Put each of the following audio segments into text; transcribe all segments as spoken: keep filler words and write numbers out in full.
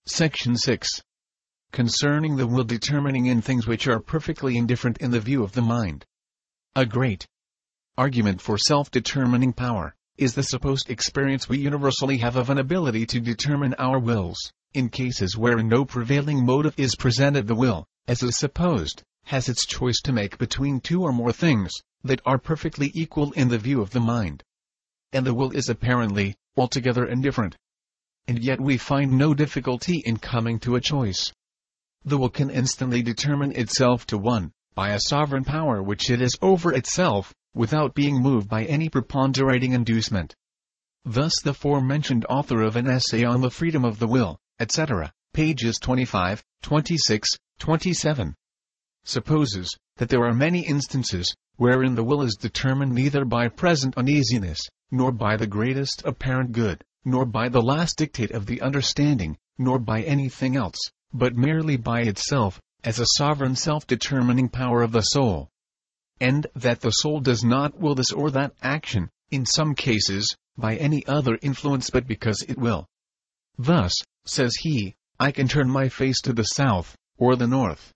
Section six. Concerning the will determining in things which are perfectly indifferent in the view of the mind. A great argument for self-determining power is the supposed experience we universally have of an ability to determine our wills. In cases where no prevailing motive is presented, the will, as is supposed, has its choice to make between two or more things that are perfectly equal in the view of the mind. And the will is apparently altogether indifferent. And yet we find no difficulty in coming to a choice. The will can instantly determine itself to one, by a sovereign power which it is over itself, without being moved by any preponderating inducement. Thus the forementioned author of an essay on the freedom of the will, et cetera, pages twenty-five, twenty-six, twenty-seven, supposes that there are many instances wherein the will is determined neither by present uneasiness, nor by the greatest apparent good, nor by the last dictate of the understanding, nor by anything else, but merely by itself, as a sovereign self-determining power of the soul. And that the soul does not will this or that action, in some cases, by any other influence but because it will. Thus, says he, I can turn my face to the south, or the north.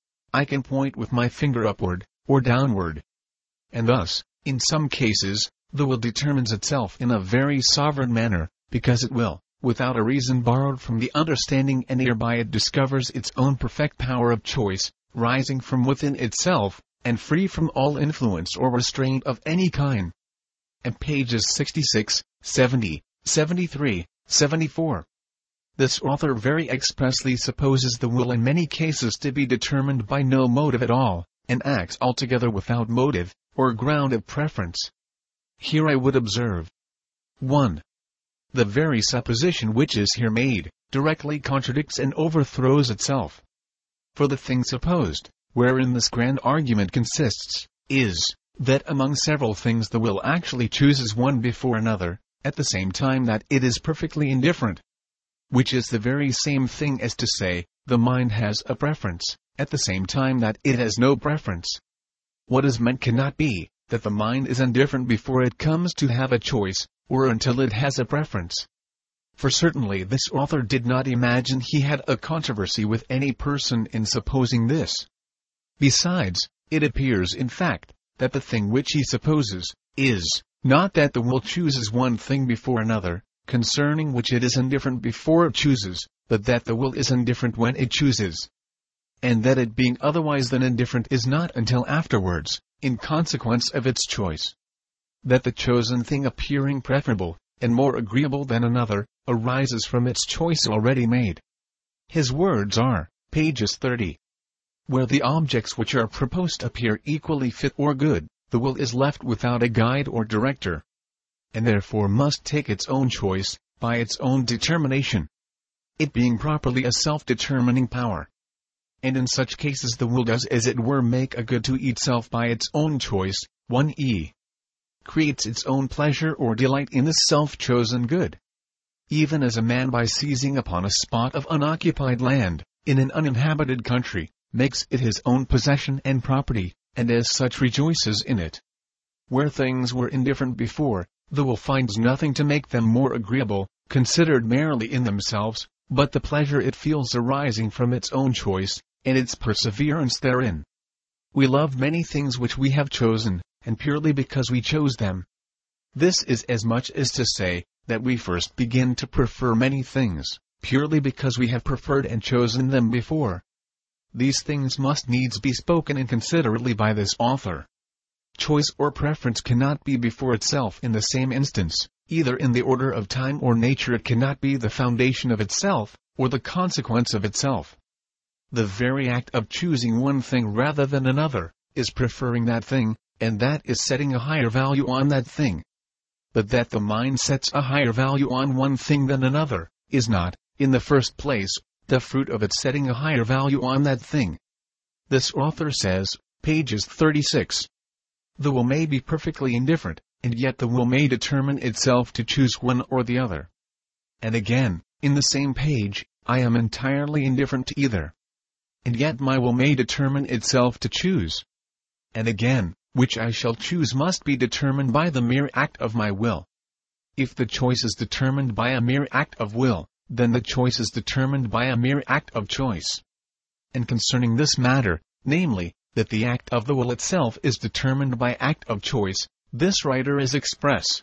I can point with my finger upward, or downward. And thus, in some cases, the will determines itself in a very sovereign manner, because it will, without a reason borrowed from the understanding, and hereby it discovers its own perfect power of choice, rising from within itself, and free from all influence or restraint of any kind. And pages sixty-six, seventy, seventy-three, seventy-four. This author very expressly supposes the will in many cases to be determined by no motive at all, and acts altogether without motive, or ground of preference. Here I would observe. one. The very supposition which is here made, directly contradicts and overthrows itself. For the thing supposed, wherein this grand argument consists, is, that among several things the will actually chooses one before another, at the same time that it is perfectly indifferent. Which is the very same thing as to say, the mind has a preference, at the same time that it has no preference. What is meant cannot be, that the mind is indifferent before it comes to have a choice, or until it has a preference. For certainly this author did not imagine he had a controversy with any person in supposing this. Besides, it appears in fact, that the thing which he supposes, is, not that the will chooses one thing before another, concerning which it is indifferent before it chooses, but that the will is indifferent when it chooses. And that it being otherwise than indifferent is not until afterwards, in consequence of its choice. That the chosen thing appearing preferable, and more agreeable than another, arises from its choice already made. His words are, pages thirty. Where the objects which are proposed appear equally fit or good, the will is left without a guide or director, and therefore must take its own choice, by its own determination. It being properly a self-determining power. And in such cases the will does as it were make a good to itself by its own choice, one e. creates its own pleasure or delight in this self-chosen good. Even as a man by seizing upon a spot of unoccupied land, in an uninhabited country, makes it his own possession and property, and as such rejoices in it. Where things were indifferent before, the will finds nothing to make them more agreeable, considered merely in themselves, but the pleasure it feels arising from its own choice, and its perseverance therein. We love many things which we have chosen, and purely because we chose them. This is as much as to say, that we first begin to prefer many things, purely because we have preferred and chosen them before. These things must needs be spoken inconsiderately by this author. Choice or preference cannot be before itself in the same instance, either in the order of time or nature. It cannot be the foundation of itself, or the consequence of itself. The very act of choosing one thing rather than another, is preferring that thing, and that is setting a higher value on that thing. But that the mind sets a higher value on one thing than another, is not, in the first place, the fruit of its setting a higher value on that thing. This author says, pages thirty-six. The will may be perfectly indifferent, and yet the will may determine itself to choose one or the other. And again, in the same page, I am entirely indifferent to either. And yet my will may determine itself to choose. And again, which I shall choose must be determined by the mere act of my will. If the choice is determined by a mere act of will, then the choice is determined by a mere act of choice. And concerning this matter, namely, that the act of the will itself is determined by act of choice, this writer is express.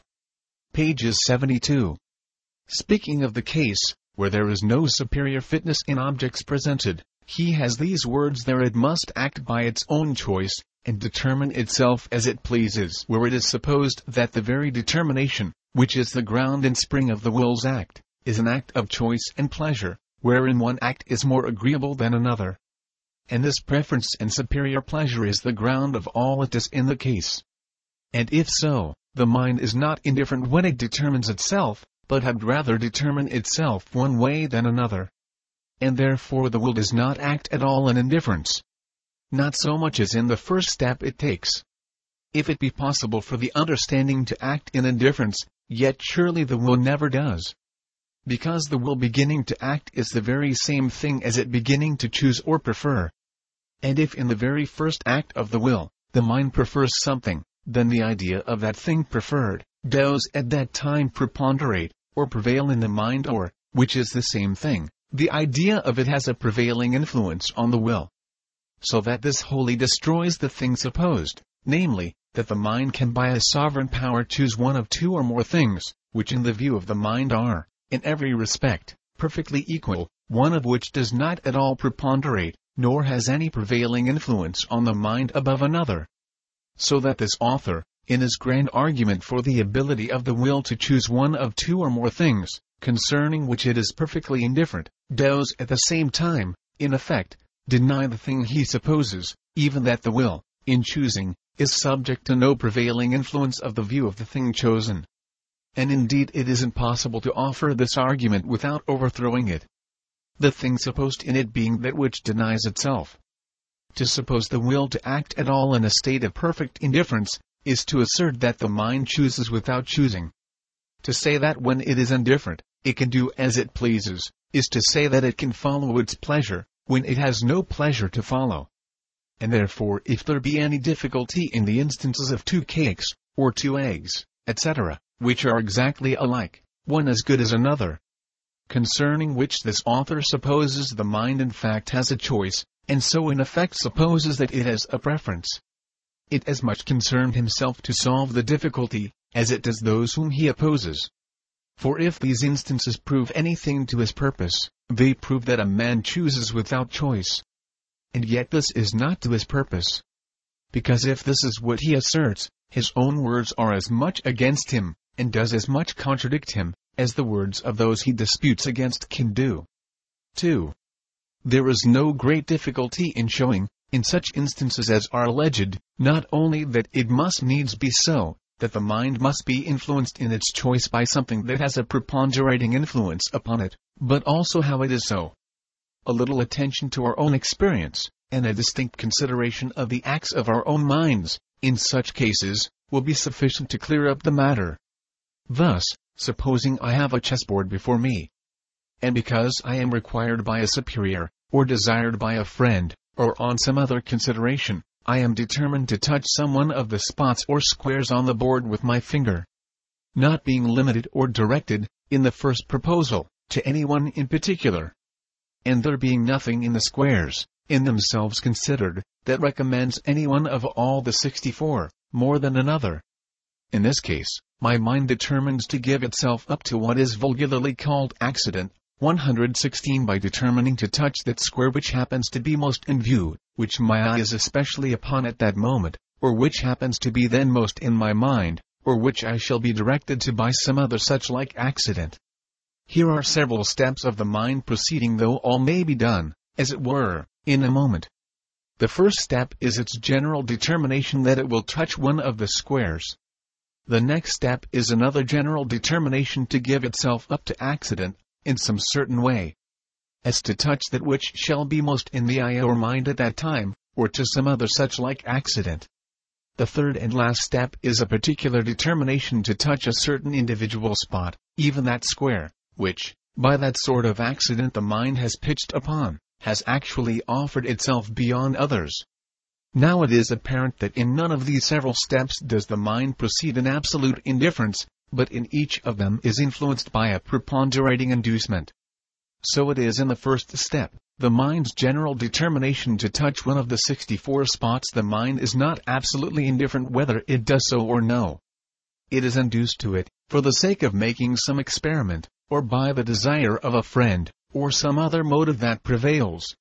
Pages seventy-two. Speaking of the case, where there is no superior fitness in objects presented, he has these words: there it must act by its own choice, and determine itself as it pleases, where it is supposed that the very determination, which is the ground and spring of the will's act, is an act of choice and pleasure, wherein one act is more agreeable than another. And this preference and superior pleasure is the ground of all it is in the case. And if so, the mind is not indifferent when it determines itself, but had rather determine itself one way than another. And therefore the will does not act at all in indifference. Not so much as in the first step it takes. If it be possible for the understanding to act in indifference, yet surely the will never does. Because the will beginning to act is the very same thing as it beginning to choose or prefer. And if in the very first act of the will, the mind prefers something, then the idea of that thing preferred, does at that time preponderate, or prevail in the mind, or, which is the same thing, the idea of it has a prevailing influence on the will. So that this wholly destroys the thing supposed, namely, that the mind can by a sovereign power choose one of two or more things, which in the view of the mind are, in every respect, perfectly equal, one of which does not at all preponderate, nor has any prevailing influence on the mind above another. So that this author, in his grand argument for the ability of the will to choose one of two or more things, concerning which it is perfectly indifferent, does at the same time, in effect, deny the thing he supposes, even that the will, in choosing, is subject to no prevailing influence of the view of the thing chosen. And indeed it is impossible to offer this argument without overthrowing it. The thing supposed in it being that which denies itself. To suppose the will to act at all in a state of perfect indifference, is to assert that the mind chooses without choosing. To say that when it is indifferent, it can do as it pleases, is to say that it can follow its pleasure, when it has no pleasure to follow. And therefore if there be any difficulty in the instances of two cakes, or two eggs, et cetera, which are exactly alike, one as good as another, concerning which this author supposes the mind in fact has a choice, and so in effect supposes that it has a preference, it as much concerned himself to solve the difficulty, as it does those whom he opposes. For if these instances prove anything to his purpose, they prove that a man chooses without choice. And yet this is not to his purpose. Because if this is what he asserts, his own words are as much against him, and does as much contradict him, as the words of those he disputes against can do. two. There is no great difficulty in showing, in such instances as are alleged, not only that it must needs be so, that the mind must be influenced in its choice by something that has a preponderating influence upon it, but also how it is so. A little attention to our own experience, and a distinct consideration of the acts of our own minds, in such cases, will be sufficient to clear up the matter. Thus, supposing I have a chessboard before me, and because I am required by a superior, or desired by a friend, or on some other consideration, I am determined to touch some one of the spots or squares on the board with my finger. Not being limited or directed, in the first proposal, to anyone in particular. And there being nothing in the squares, in themselves considered, that recommends any one of all the sixty-four, more than another. In this case, my mind determines to give itself up to what is vulgarly called accident, one hundred sixteen by determining to touch that square which happens to be most in view, which my eye is especially upon at that moment, or which happens to be then most in my mind, or which I shall be directed to by some other such like accident. Here are several steps of the mind proceeding, though all may be done, as it were, in a moment. The first step is its general determination that it will touch one of the squares. The next step is another general determination to give itself up to accident, in some certain way, as to touch that which shall be most in the eye or mind at that time, or to some other such like accident. The third and last step is a particular determination to touch a certain individual spot, even that square, which, by that sort of accident the mind has pitched upon, has actually offered itself beyond others. Now it is apparent that in none of these several steps does the mind proceed in absolute indifference, but in each of them is influenced by a preponderating inducement. So it is in the first step, the mind's general determination to touch one of the sixty-four spots. The mind is not absolutely indifferent whether it does so or no. It is induced to it, for the sake of making some experiment, or by the desire of a friend, or some other motive that prevails.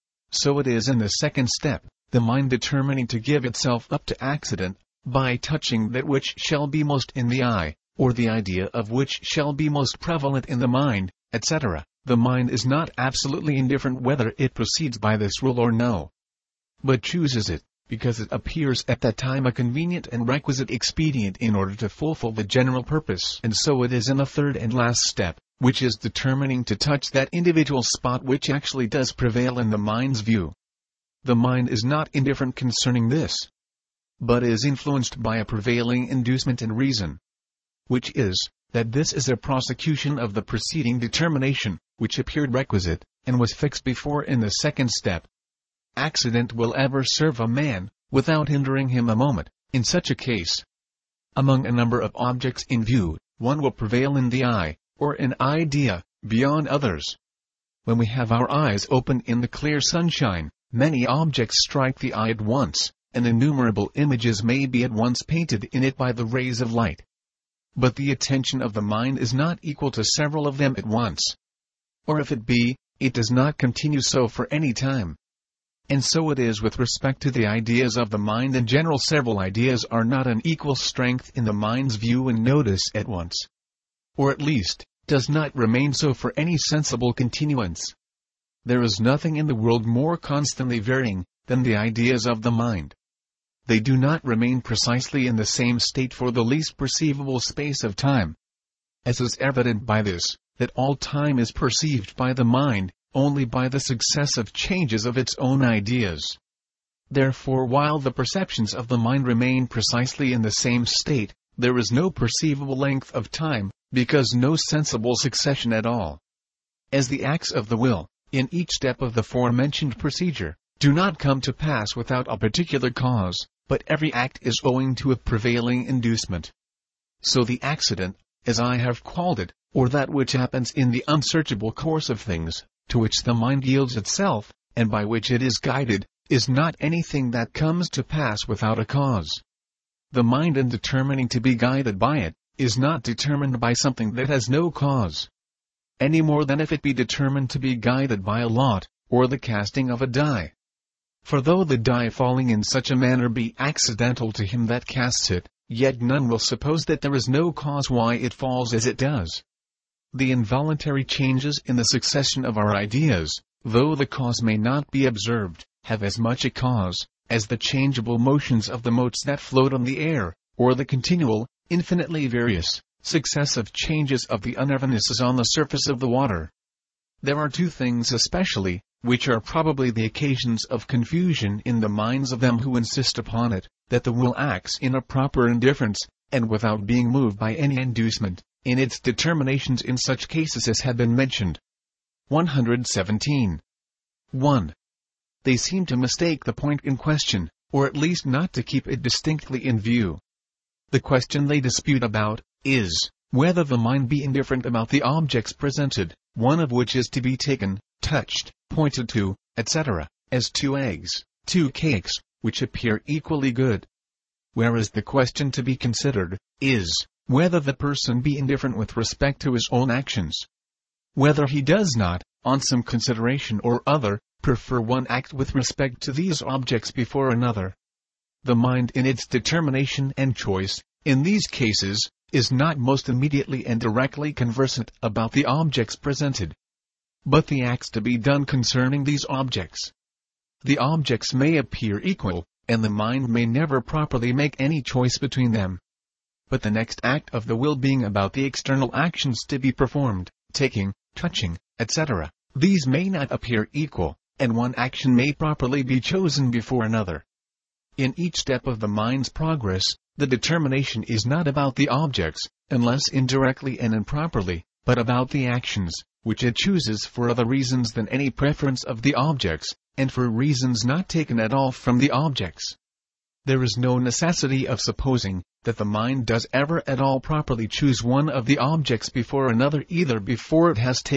So it is in the second step, the mind determining to give itself up to accident, by touching that which shall be most in the eye, or the idea of which shall be most prevalent in the mind, et cetera. The mind is not absolutely indifferent whether it proceeds by this rule or no, but chooses it, because it appears at that time a convenient and requisite expedient in order to fulfill the general purpose. And so it is in the third and last step, which is determining to touch that individual spot which actually does prevail in the mind's view. The mind is not indifferent concerning this, but is influenced by a prevailing inducement and reason, which is, that this is a prosecution of the preceding determination, which appeared requisite, and was fixed before in the second step. Accident will ever serve a man, without hindering him a moment. In such a case, among a number of objects in view, one will prevail in the eye, or an idea, beyond others. When we have our eyes open in the clear sunshine, many objects strike the eye at once, and innumerable images may be at once painted in it by the rays of light. But the attention of the mind is not equal to several of them at once. Or if it be, it does not continue so for any time. And so it is with respect to the ideas of the mind in general. Several ideas are not an equal strength in the mind's view and notice at once, or at least, does not remain so for any sensible continuance. There is nothing in the world more constantly varying than the ideas of the mind. They do not remain precisely in the same state for the least perceivable space of time. As is evident by this, that all time is perceived by the mind, only by the successive changes of its own ideas. Therefore, while the perceptions of the mind remain precisely in the same state, there is no perceivable length of time, because no sensible succession at all. As the acts of the will, in each step of the forementioned procedure, do not come to pass without a particular cause, but every act is owing to a prevailing inducement. So the accident, as I have called it, or that which happens in the unsearchable course of things, to which the mind yields itself, and by which it is guided, is not anything that comes to pass without a cause. The mind, in determining to be guided by it, is not determined by something that has no cause, any more than if it be determined to be guided by a lot, or the casting of a die. For though the die falling in such a manner be accidental to him that casts it, yet none will suppose that there is no cause why it falls as it does. The involuntary changes in the succession of our ideas, though the cause may not be observed, have as much a cause, as the changeable motions of the motes that float on the air, or the continual, infinitely various, successive changes of the unevennesses on the surface of the water. There are two things especially, which are probably the occasions of confusion in the minds of them who insist upon it, that the will acts in a proper indifference, and without being moved by any inducement, in its determinations in such cases as have been mentioned. one hundred seventeen. one. They seem to mistake the point in question, or at least not to keep it distinctly in view. The question they dispute about, is, whether the mind be indifferent about the objects presented, one of which is to be taken, touched, pointed to, et cetera, as two eggs, two cakes, which appear equally good. Whereas the question to be considered, is, whether the person be indifferent with respect to his own actions. Whether he does not, on some consideration or other, prefer one act with respect to these objects before another. The mind in its determination and choice, in these cases, is not most immediately and directly conversant about the objects presented, but the acts to be done concerning these objects. The objects may appear equal, and the mind may never properly make any choice between them. But the next act of the will being about the external actions to be performed, taking, touching, et cetera, these may not appear equal, and one action may properly be chosen before another. In each step of the mind's progress, the determination is not about the objects, unless indirectly and improperly, but about the actions, which it chooses for other reasons than any preference of the objects, and for reasons not taken at all from the objects. There is no necessity of supposing that the mind does ever at all properly choose one of the objects before another, either before it has taken,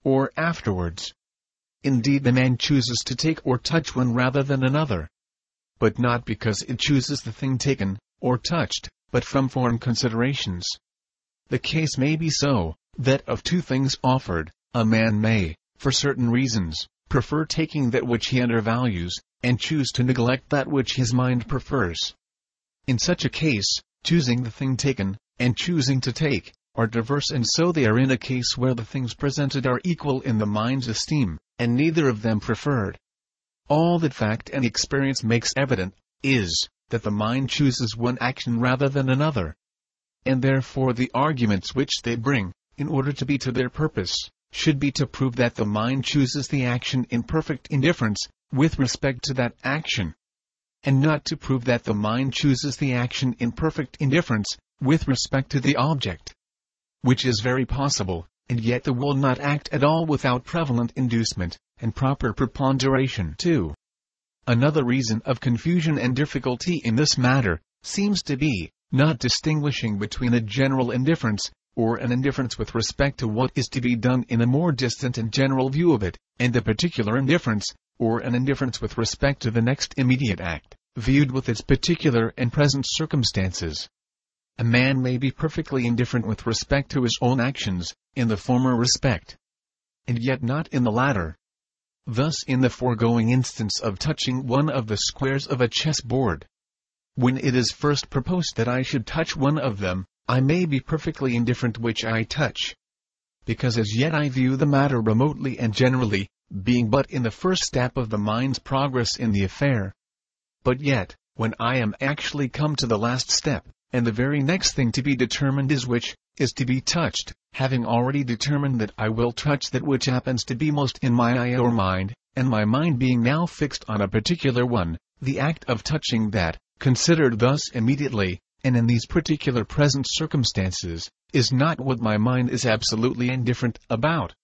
or afterwards. Indeed, the man chooses to take or touch one rather than another. But not because it chooses the thing taken, or touched, but from foreign considerations. The case may be so, that of two things offered, a man may, for certain reasons, prefer taking that which he undervalues, and choose to neglect that which his mind prefers. In such a case, choosing the thing taken, and choosing to take, are diverse, and so they are in a case where the things presented are equal in the mind's esteem, and neither of them preferred. All that fact and experience makes evident, is, that the mind chooses one action rather than another. And therefore the arguments which they bring, in order to be to their purpose, should be to prove that the mind chooses the action in perfect indifference, with respect to that action, and not to prove that the mind chooses the action in perfect indifference, with respect to the object. Which is very possible, and yet the will not act at all without prevalent inducement, and proper preponderation too. Another reason of confusion and difficulty in this matter, seems to be, not distinguishing between a general indifference, or an indifference with respect to what is to be done in a more distant and general view of it, and a particular indifference, or an indifference with respect to the next immediate act, viewed with its particular and present circumstances. A man may be perfectly indifferent with respect to his own actions, in the former respect, and yet not in the latter. Thus in the foregoing instance of touching one of the squares of a chess-board. When it is first proposed that I should touch one of them, I may be perfectly indifferent which I touch, because as yet I view the matter remotely and generally, being but in the first step of the mind's progress in the affair. But yet, when I am actually come to the last step, and the very next thing to be determined is which is to be touched, having already determined that I will touch that which happens to be most in my eye or mind, and my mind being now fixed on a particular one, the act of touching that, considered thus immediately, and in these particular present circumstances, is not what my mind is absolutely indifferent about.